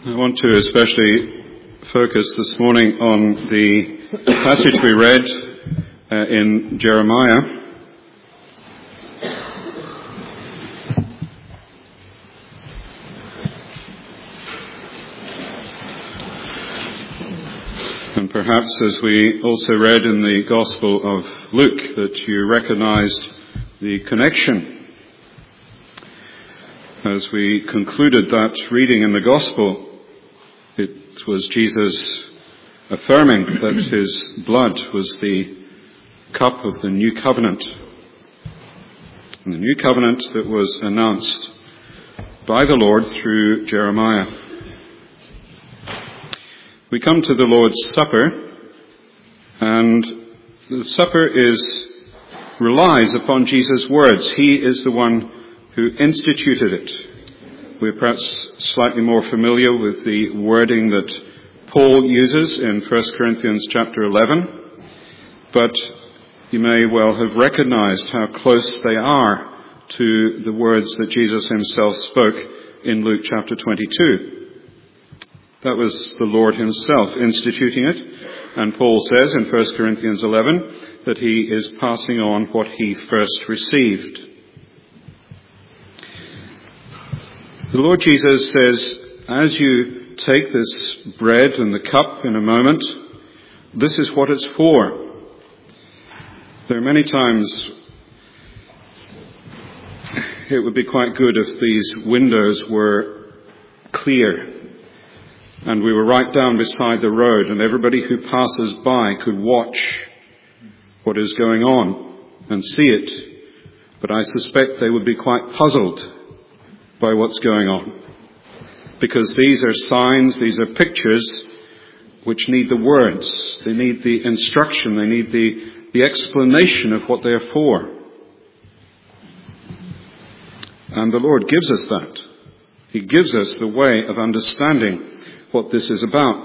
I want to especially focus this morning on the passage we read in Jeremiah. And perhaps as we also read in the Gospel of Luke, that you recognized the connection. As we concluded that reading in the Gospel, it was Jesus affirming that his blood was the cup of the new covenant. And the new covenant that was announced by the Lord through Jeremiah. We come to the Lord's Supper, and the supper relies upon Jesus' words. He is the one who instituted it. We're perhaps slightly more familiar with the wording that Paul uses in 1 Corinthians chapter 11, but you may well have recognized how close they are to the words that Jesus himself spoke in Luke chapter 22. That was the Lord himself instituting it, and Paul says in 1 Corinthians 11 that he is passing on what he first received. The Lord Jesus says, as you take this bread and the cup in a moment, this is what it's for. There are many times it would be quite good if these windows were clear and we were right down beside the road and everybody who passes by could watch what is going on and see it. But I suspect they would be quite puzzled by what's going on. Because these are signs, these are pictures which need the words. They need the instruction. They need the explanation of what they're for. And the Lord gives us that. He gives us the way of understanding what this is about.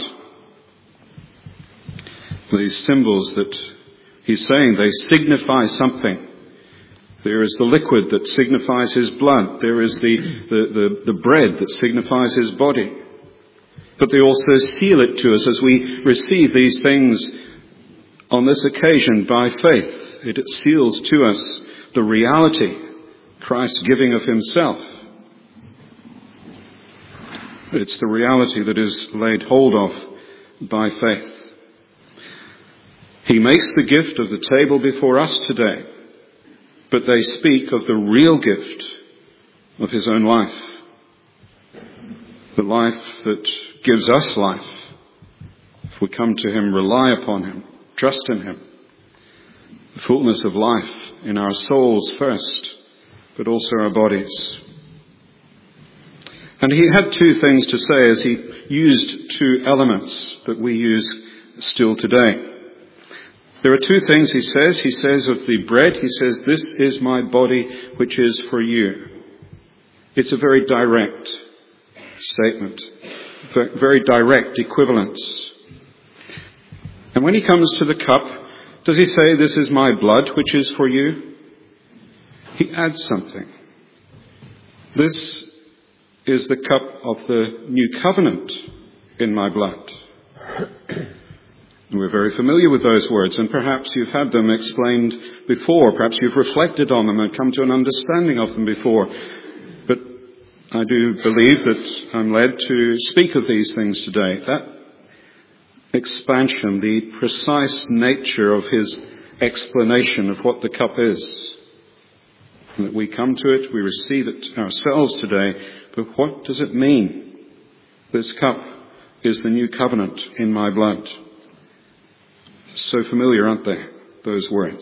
These symbols that he's saying, they signify something. There is the liquid that signifies his blood. There is the bread that signifies his body. But they also seal it to us as we receive these things on this occasion by faith. It seals to us the reality, Christ's giving of himself. It's the reality that is laid hold of by faith. He makes the gift of the table before us today. But they speak of the real gift of his own life. The life that gives us life. If we come to him, rely upon him, trust in him. The fullness of life in our souls first, but also our bodies. And he had two things to say as he used two elements that we use still today. There are two things he says. He says of the bread, he says, this is my body which is for you. It's a very direct statement. Very direct equivalence. And when he comes to the cup, does he say, this is my blood which is for you? He adds something. This is the cup of the new covenant in my blood. And we're very familiar with those words, and perhaps you've had them explained before. Perhaps you've reflected on them and come to an understanding of them before. But I do believe that I'm led to speak of these things today. That expansion, the precise nature of his explanation of what the cup is. And that we come to it, we receive it ourselves today. But what does it mean? This cup is the new covenant in my blood. So familiar, aren't they, those words?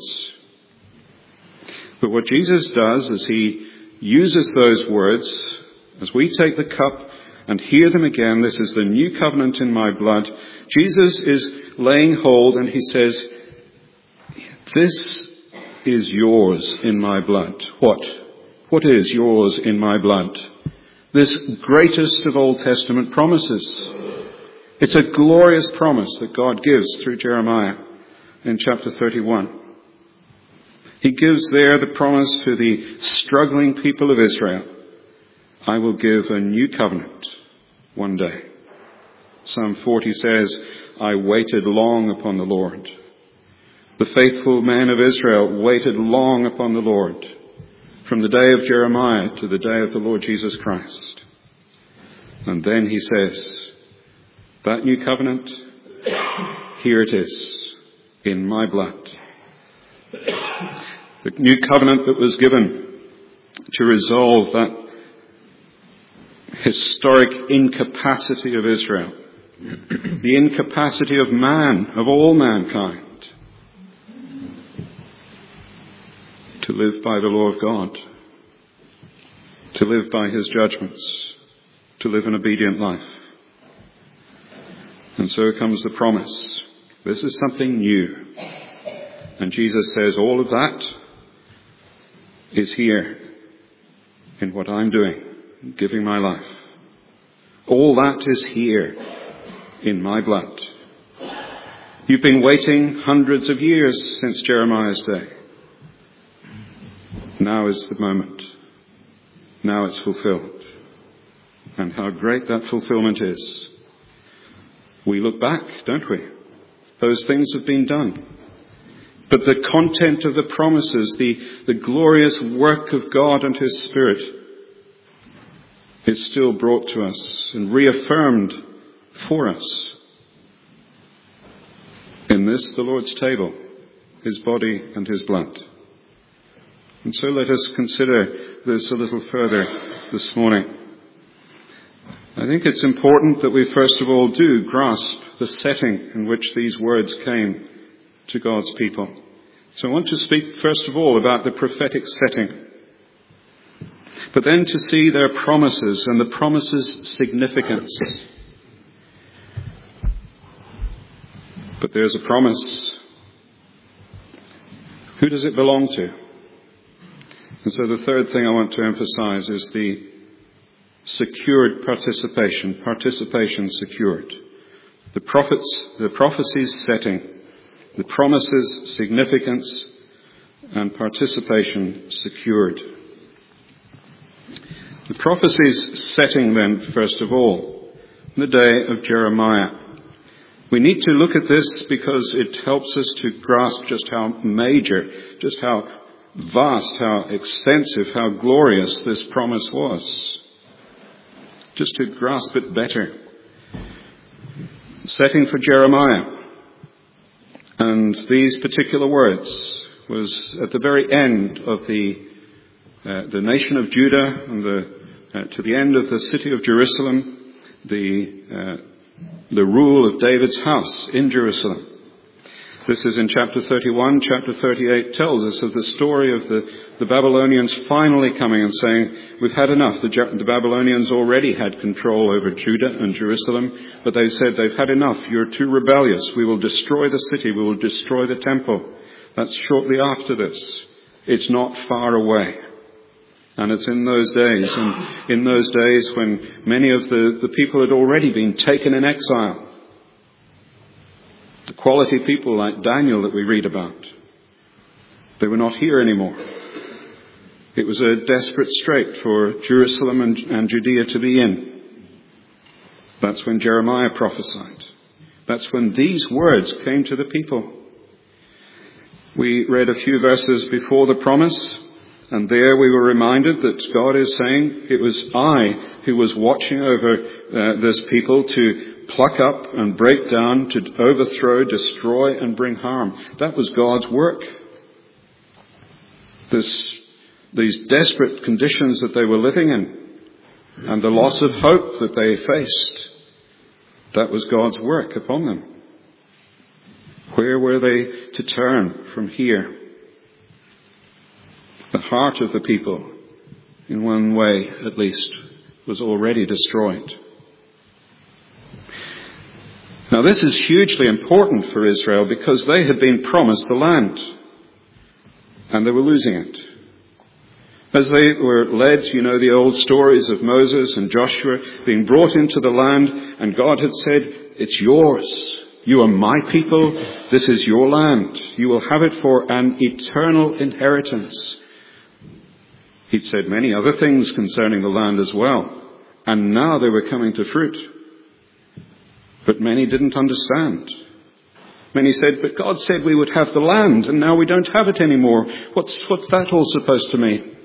But what Jesus does is he uses those words as we take the cup and hear them again. This is the new covenant in my blood. Jesus is laying hold and he says, this is yours in my blood. What? What is yours in my blood? This greatest of Old Testament promises. It's a glorious promise that God gives through Jeremiah in chapter 31. He gives there the promise to the struggling people of Israel. I will give a new covenant one day. Psalm 40 says, I waited long upon the Lord. The faithful men of Israel waited long upon the Lord, from the day of Jeremiah to the day of the Lord Jesus Christ. And then he says, that new covenant, here it is, in my blood. The new covenant that was given to resolve that historic incapacity of Israel, the incapacity of man, of all mankind, to live by the law of God, to live by his judgments, to live an obedient life. And so comes the promise. This is something new. And Jesus says all of that is here in what I'm doing, giving my life. All that is here in my blood. You've been waiting hundreds of years since Jeremiah's day. Now is the moment. Now it's fulfilled. And how great that fulfillment is. We look back, don't we? Those things have been done. But the content of the promises, the glorious work of God and his Spirit, is still brought to us and reaffirmed for us in this, the Lord's table, his body and his blood. And so let us consider this a little further this morning. I think it's important that we first of all do grasp the setting in which these words came to God's people. So I want to speak first of all about the prophetic setting, but then to see their promises and the promises' significance. But there's a promise. Who does it belong to? And so the third thing I want to emphasize is the secured participation secured. The prophecy's setting, the promises' significance, and participation secured. The prophecy's setting then, first of all, the day of Jeremiah. We need to look at this because it helps us to grasp just how major, just how vast, how extensive, how glorious this promise was. Just to grasp it better. Setting for Jeremiah. And these particular words was at the very end of the nation of Judah and to the end of the city of Jerusalem, the rule of David's house in Jerusalem. This is in chapter 31. Chapter 38 tells us of the story of the Babylonians finally coming and saying, we've had enough. The Babylonians already had control over Judah and Jerusalem, but they said, they've had enough. You're too rebellious. We will destroy the city. We will destroy the temple. That's shortly after this. It's not far away. And it's in those days, and in those days when many of the people had already been taken in exile. The quality people like Daniel that we read about, they were not here anymore. It was a desperate strait for Jerusalem and Judea to be in. That's when Jeremiah prophesied. That's when these words came to the people. We read a few verses before the promise, and there we were reminded that God is saying, it was I who was watching over this people to pluck up and break down, to overthrow, destroy and bring harm. That was God's work. These desperate conditions that they were living in and the loss of hope that they faced, that was God's work upon them. Where were they to turn from here? The heart of the people, in one way at least, was already destroyed. Now this is hugely important for Israel because they had been promised the land and they were losing it. As they were led, the old stories of Moses and Joshua being brought into the land, and God had said, it's yours. You are my people. This is your land. You will have it for an eternal inheritance. He'd said many other things concerning the land as well. And now they were coming to fruit. But many didn't understand. Many said, but God said we would have the land, and now we don't have it anymore. What's that all supposed to mean?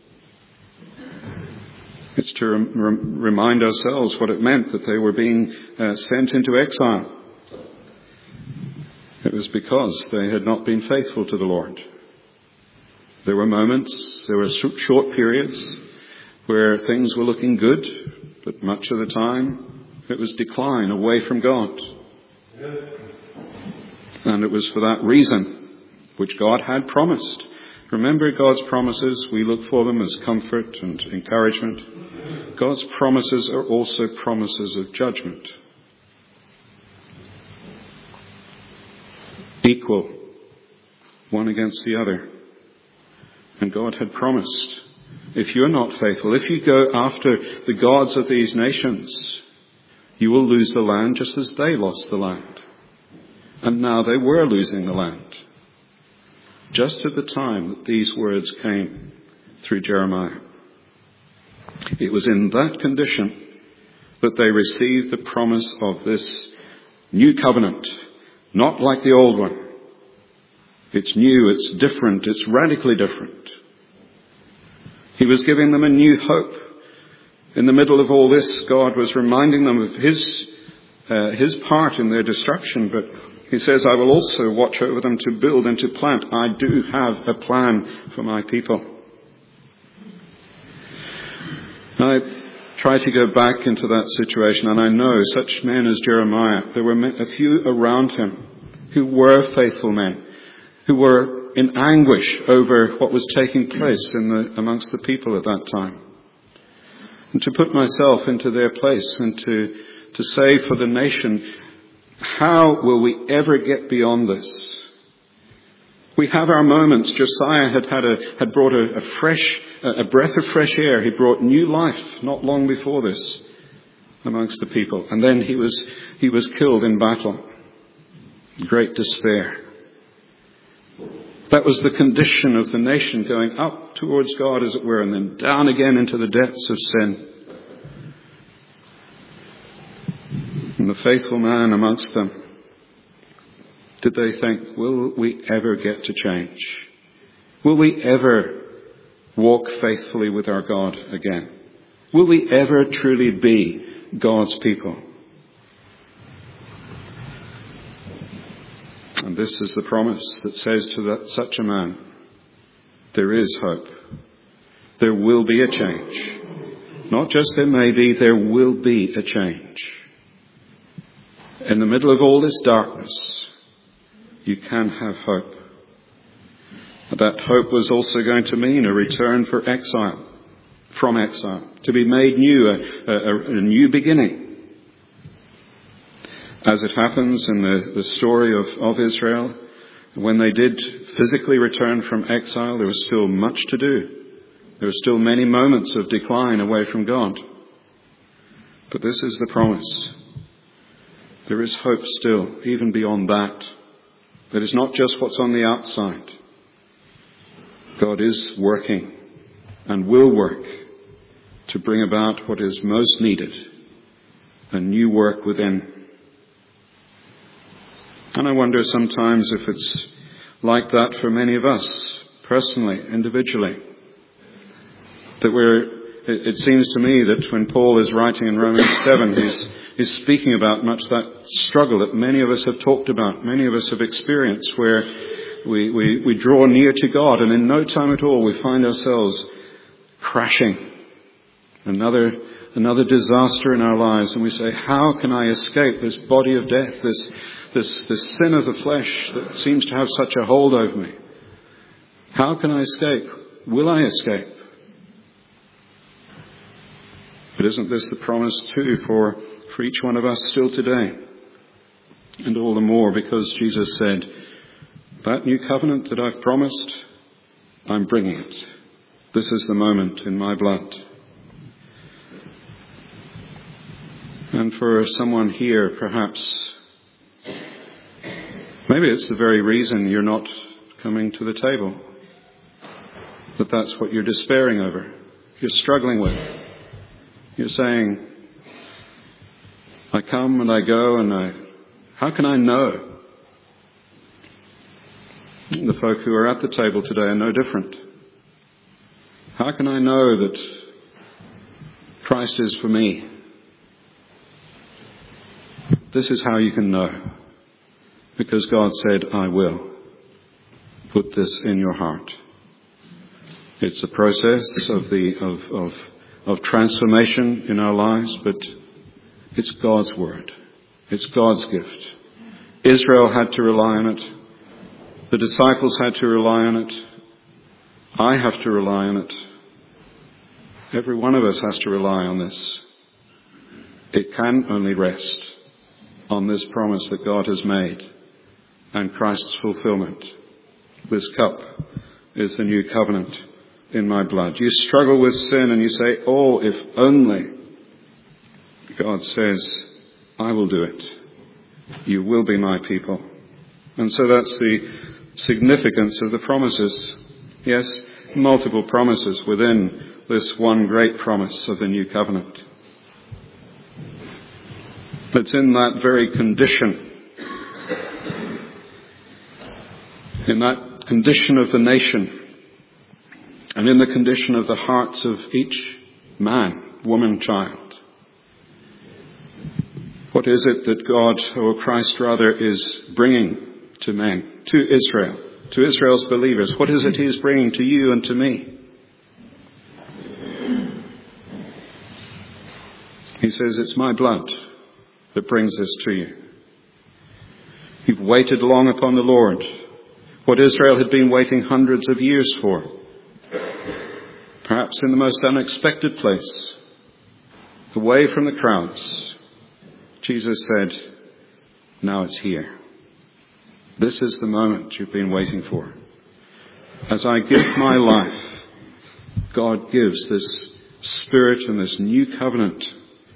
It's to remind ourselves what it meant that they were being sent into exile. It was because they had not been faithful to the Lord. There were moments, there were short periods where things were looking good, but much of the time it was decline away from God. And it was for that reason which God had promised. Remember God's promises, we look for them as comfort and encouragement. God's promises are also promises of judgment. Equal, one against the other. And God had promised, if you're not faithful, if you go after the gods of these nations, you will lose the land just as they lost the land. And now they were losing the land. Just at the time that these words came through Jeremiah. It was in that condition that they received the promise of this new covenant. Not like the old one. It's new, it's different, it's radically different. He was giving them a new hope. In the middle of all this, God was reminding them of his part in their destruction, but he says, I will also watch over them to build and to plant. I do have a plan for my people. I try to go back into that situation, and I know such men as Jeremiah, there were a few around him who were faithful men, who were in anguish over what was taking place amongst the people at that time. And to put myself into their place and to say for the nation, how will we ever get beyond this? We have our moments. Josiah had brought a breath of fresh air. He brought new life not long before this amongst the people. And then he was killed in battle. Great despair. That was the condition of the nation, going up towards God, as it were, and then down again into the depths of sin. And the faithful man amongst them, did they think, will we ever get to change? Will we ever walk faithfully with our God again? Will we ever truly be God's people? And this is the promise that says to such a man, there is hope. There will be a change. Not just there may be, there will be a change. In the middle of all this darkness, you can have hope. That hope was also going to mean a return from exile, to be made new, a new beginning. As it happens in the story of Israel, when they did physically return from exile, there was still much to do. There were still many moments of decline away from God. But this is the promise. There is hope still, even beyond that. That is not just what's on the outside. God is working and will work to bring about what is most needed, a new work within. And I wonder sometimes if it's like that for many of us, personally, individually. It seems to me that when Paul is writing in Romans 7, he's speaking about much that struggle that many of us have talked about, many of us have experienced, where we draw near to God, and in no time at all we find ourselves crashing. Another disaster in our lives, and we say, how can I escape this body of death, this sin of the flesh that seems to have such a hold over me? How can I escape? Will I escape? But isn't this the promise too for each one of us still today? And all the more because Jesus said, that new covenant that I've promised, I'm bringing it. This is the moment in my blood. And for someone here, perhaps, maybe it's the very reason you're not coming to the table. That's what you're despairing over. You're struggling with. You're saying, I come and I go and how can I know? The folk who are at the table today are no different. How can I know that Christ is for me? This is how you can know. Because God said, I will put this in your heart. It's a process of transformation in our lives, but it's God's word. It's God's gift. Israel had to rely on it. The disciples had to rely on it. I have to rely on it. Every one of us has to rely on this. It can only rest on this promise that God has made and Christ's fulfillment. This cup is the new covenant in my blood. You struggle with sin and you say, oh, if only. God says, I will do it. You will be my people. And so that's the significance of the promises. Yes, multiple promises within this one great promise of the new covenant. It's in that very condition, in that condition of the nation, and in the condition of the hearts of each man, woman, child. What is it that God, or Christ rather, is bringing to men, to Israel, to Israel's believers? What is it He is bringing to you and to me? He says, it's my blood that brings this to you. You've waited long upon the Lord. What Israel had been waiting hundreds of years for. Perhaps in the most unexpected place. Away from the crowds. Jesus said, now it's here. This is the moment you've been waiting for. As I give my life, God gives this Spirit and this new covenant.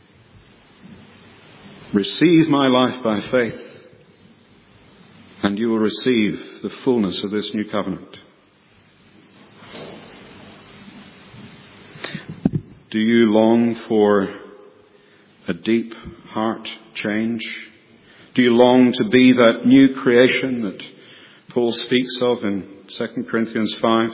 Receive my life by faith, and you will receive the fullness of this new covenant. Do you long for a deep heart change? Do you long to be that new creation that Paul speaks of in 2 Corinthians 5?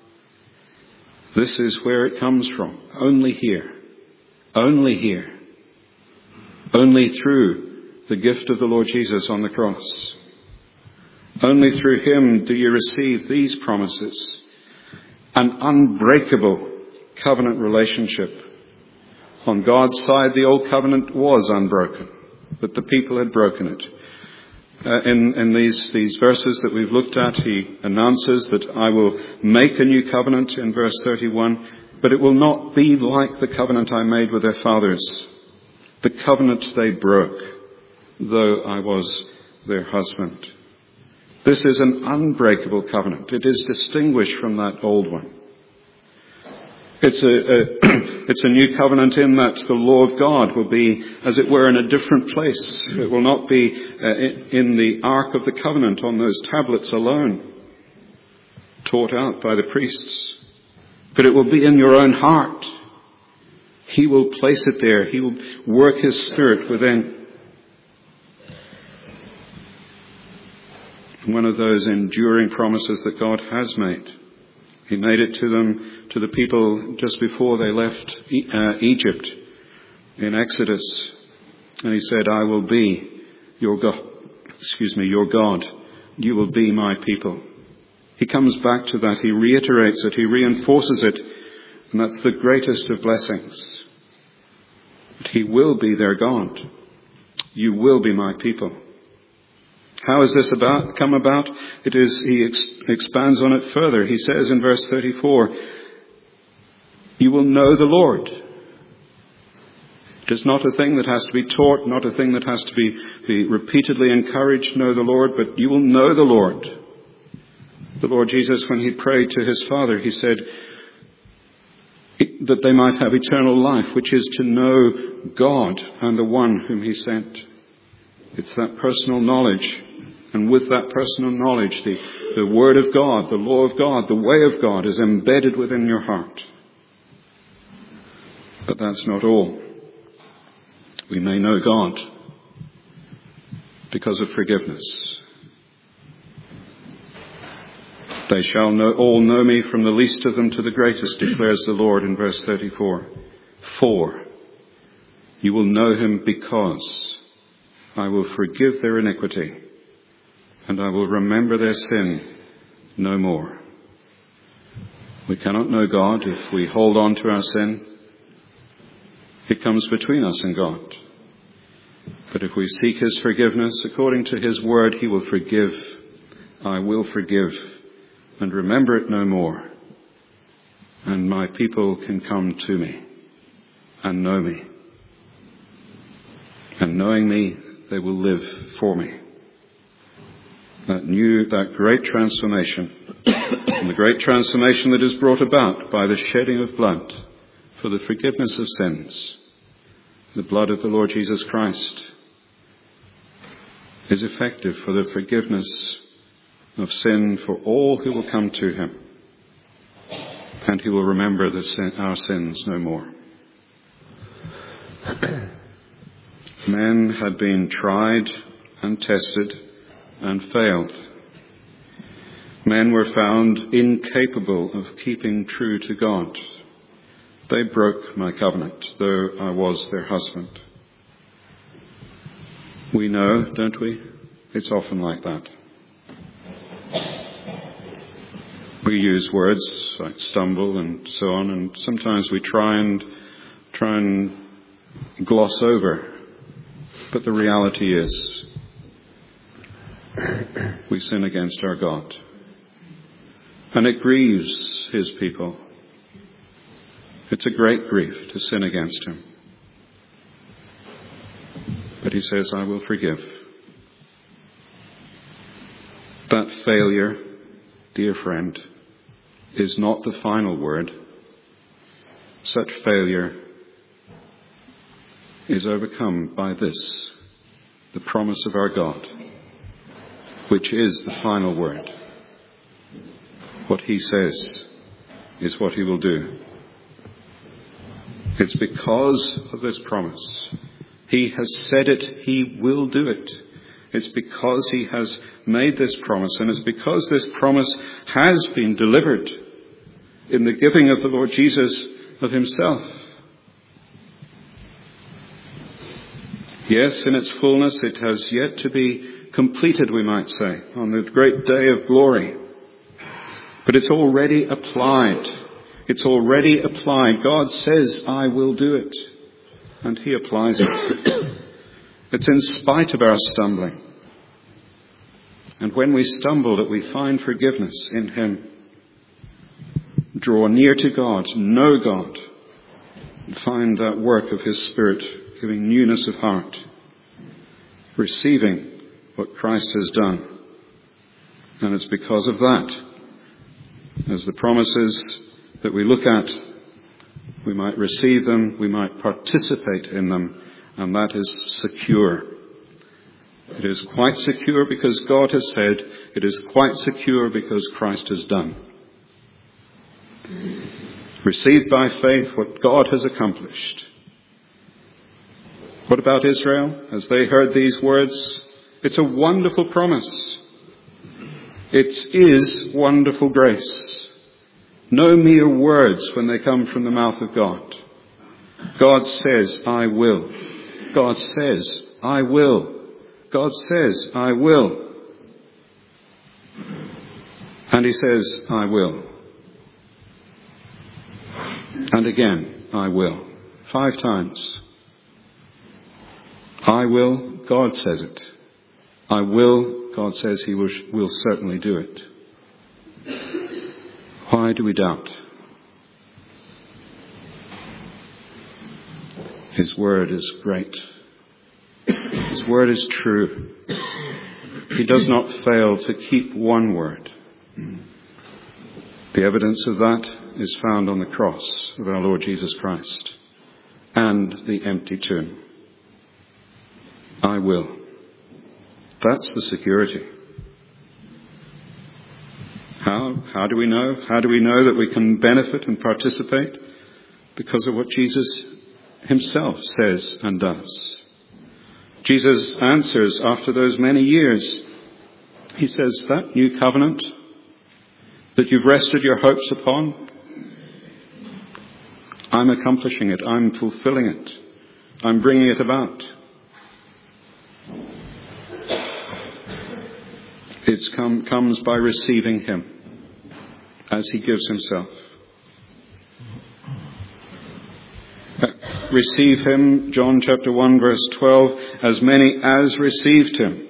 This is where it comes from. Only here. Only here. Only through the gift of the Lord Jesus on the cross. Only through Him do you receive these promises. An unbreakable covenant relationship. On God's side, the old covenant was unbroken, but the people had broken it. In these verses that we've looked at, He announces that I will make a new covenant in verse 31, but it will not be like the covenant I made with their fathers. The covenant they broke, though I was their husband. This is an unbreakable covenant. It is distinguished from that old one. It's a new covenant in that the law of God will be, as it were, in a different place. It will not be in the Ark of the Covenant on those tablets alone, taught out by the priests. But it will be in your own heart. He will place it there. He will work His Spirit within. One of those enduring promises that God has made. He made it to them, to the people just before they left Egypt in Exodus. And He said, I will be your God. Your God. You will be my people. He comes back to that. He reiterates it. He reinforces it. And that's the greatest of blessings. But He will be their God. You will be my people. How is this come about? It is, He expands on it further. He says in verse 34, you will know the Lord. It is not a thing that has to be taught, not a thing that has to be repeatedly encouraged, know the Lord, but you will know the Lord. The Lord Jesus, when He prayed to His Father, He said that they might have eternal life, which is to know God and the one whom He sent. It's that personal knowledge. And with that personal knowledge, the Word of God, the law of God, the way of God is embedded within your heart. But that's not all. we may know God because of forgiveness. They shall all know me, from the least of them to the greatest, declares the Lord in verse 34. For you will know him because I will forgive their iniquity, and I will remember their sin no more. We cannot know God if we hold on to our sin. It comes between us and God. But if we seek his forgiveness according to his word, he will forgive. I will forgive and remember it no more. And my people can come to me and know me. And knowing me, they will live for me. That great transformation, and the great transformation that is brought about by the shedding of blood for the forgiveness of sins, the blood of the Lord Jesus Christ, is effective for the forgiveness of sin for all who will come to him. And he will remember our sins no more. Men had been tried and tested and failed. Men were found incapable of keeping true to God. They broke my covenant, though I was their husband. We know, don't we? It's often like that. We use words like stumble and so on, and sometimes we try and gloss over. But the reality is, we sin against our God. And it grieves his people. It's a great grief to sin against him. But he says, I will forgive. That failure, dear friend, is not the final word. Such failure is overcome by this, the promise of our God, which is the final word. What he says is what he will do. It's because of this promise. He has said it, he will do it. It's because he has made this promise, and it's because this promise has been delivered in the giving of the Lord Jesus of himself. Yes, in its fullness, it has yet to be completed, we might say, on the great day of glory. But it's already applied. It's already applied. God says, I will do it. And he applies it. It's in spite of our stumbling. And when we stumble, that we find forgiveness in him. Draw near to God, know God, and find that work of his Spirit, giving newness of heart, receiving what Christ has done. And it's because of that, as the promises that we look at, we might receive them, we might participate in them, and that is secure. It is quite secure because God has said. It is quite secure because Christ has done. Received by faith what God has accomplished. What about Israel? As they heard these words, it's a wonderful promise. It is wonderful grace. No mere words when they come from the mouth of God. God says, I will. God says, I will. God says, I will. And he says, I will. And again, I will. 5 times. I will, God says it. I will, God says he will certainly do it. Why do we doubt? His word is great. His word is true. He does not fail to keep one word. The evidence of that is found on the cross of our Lord Jesus Christ and the empty tomb. I will. That's the security. How do we know? How do we know that we can benefit and participate? Because of what Jesus himself says and does. Jesus answers after those many years. He says, that new covenant that you've rested your hopes upon, I'm accomplishing it. I'm fulfilling it. I'm bringing it about. It comes by receiving him as he gives himself. Receive him, John chapter 1 verse 12, as many as received him.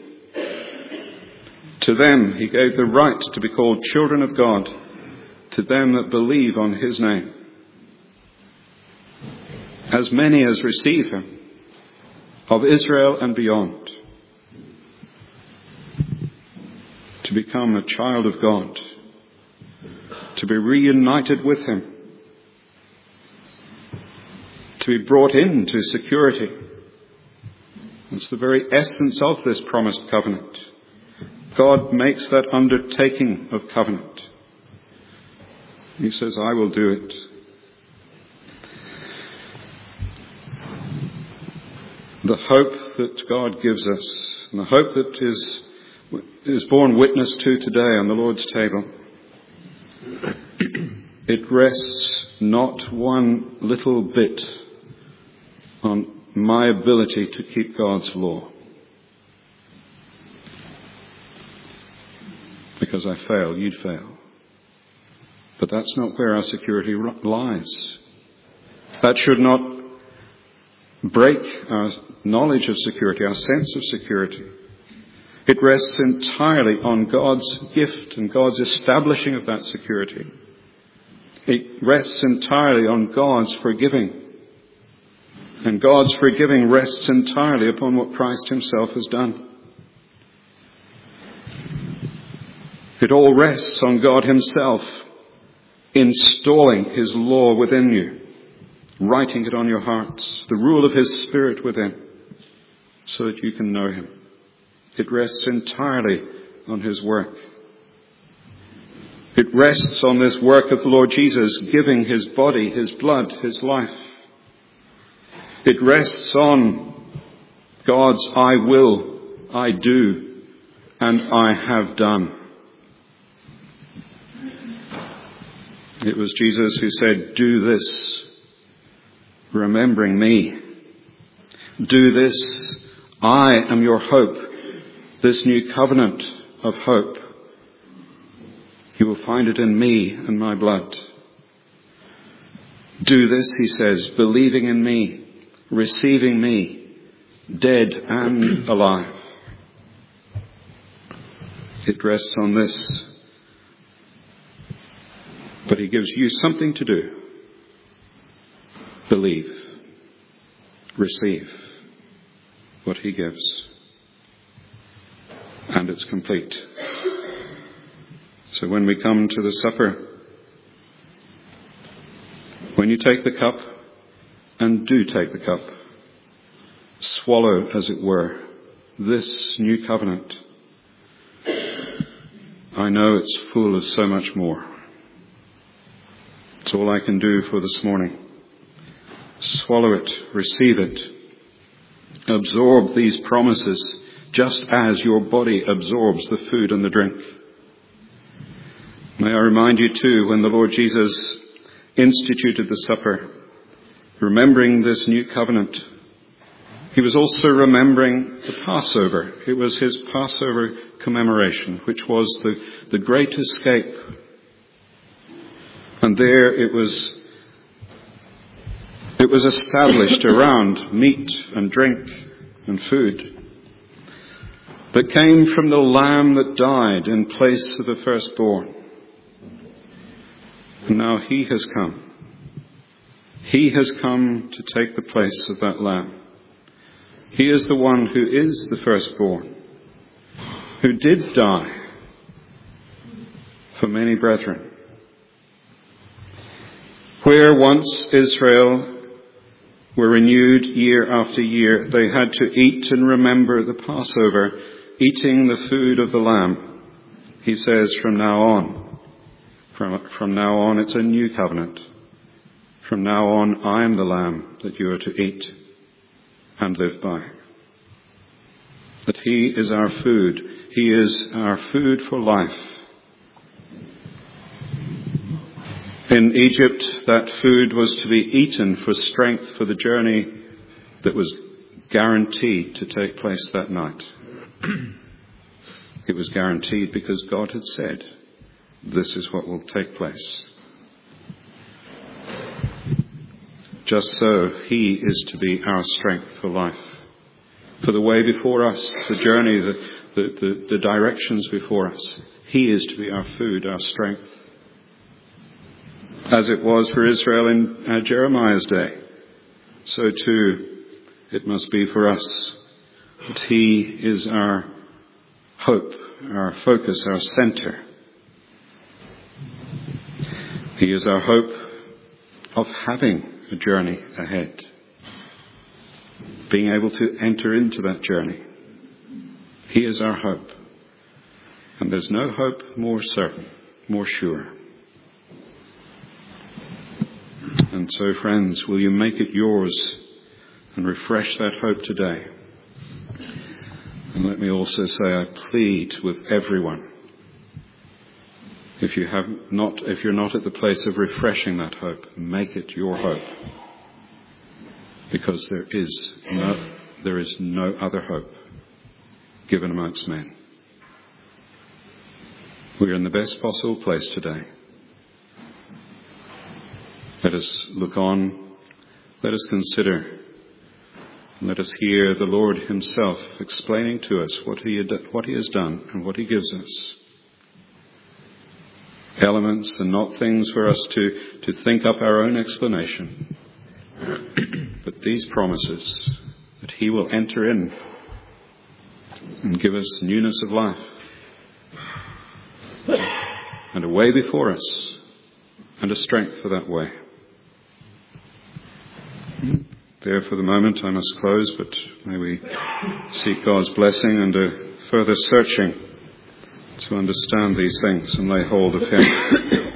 To them he gave the right to be called children of God, to them that believe on his name. As many as receive him, of Israel and beyond, to become a child of God, to be reunited with him, to be brought into security. It's the very essence of this promised covenant. God makes that undertaking of covenant. He says, I will do it. The hope that God gives us, and the hope that is borne witness to today on the Lord's table, it rests not one little bit on my ability to keep God's law. Because I fail, you'd fail. But that's not where our security lies. That should not break our knowledge of security, our sense of security. It rests entirely on God's gift and God's establishing of that security. It rests entirely on God's forgiving. And God's forgiving rests entirely upon what Christ himself has done. It all rests on God himself installing his law within you, writing it on your hearts, the rule of his Spirit within, so that you can know him. It rests entirely on his work. It rests on this work of the Lord Jesus, giving his body, his blood, his life. It rests on God's I will, I do, and I have done. It was Jesus who said, do this, remembering me. Do this, I am your hope, this new covenant of hope. You will find it in me and my blood. Do this, he says, believing in me, receiving me, dead and alive. It rests on this. But he gives you something to do. Believe. Receive what he gives. And it's complete. So when we come to the supper, when you take the cup, and do take the cup, swallow, as it were, this new covenant. I know it's full of so much more. It's all I can do for this morning. Swallow it, receive it, absorb these promises just as your body absorbs the food and the drink. May I remind you too, when the Lord Jesus instituted the supper, remembering this new covenant, he was also remembering the Passover. It was his Passover commemoration, which was the great escape. And there it was established around meat and drink and food that came from the Lamb that died in place of the firstborn. And now he has come. He has come to take the place of that Lamb. He is the one who is the firstborn, who did die for many brethren. Where once Israel were renewed year after year, they had to eat and remember the Passover, eating the food of the Lamb. He says from now on, it's a new covenant. From now on, I am the lamb that you are to eat and live by. That he is our food. He is our food for life. In Egypt, that food was to be eaten for strength for the journey that was guaranteed to take place that night. It was guaranteed because God had said, this is what will take place. Just so, he is to be our strength for life. For the way before us, the journey, the directions before us. He is to be our food, our strength. As it was for Israel in Jeremiah's day, so too it must be for us. That he is our hope, our focus, our center. He is our hope of having a journey ahead. Being able to enter into that journey. He is our hope. And there's no hope more certain, more sure. And so, friends, will you make it yours and refresh that hope today? And let me also say, I plead with everyone. If you're not at the place of refreshing that hope, make it your hope. Because there is no other hope given amongst men. We are in the best possible place today. Let us look on, let us consider, and let us hear the Lord himself explaining to us what he has done and what he gives us. Elements and not things for us to think up our own explanation. But these promises that he will enter in and give us newness of life and a way before us and a strength for that way. There for the moment I must close, but may we seek God's blessing and a further searching to understand these things and lay hold of him.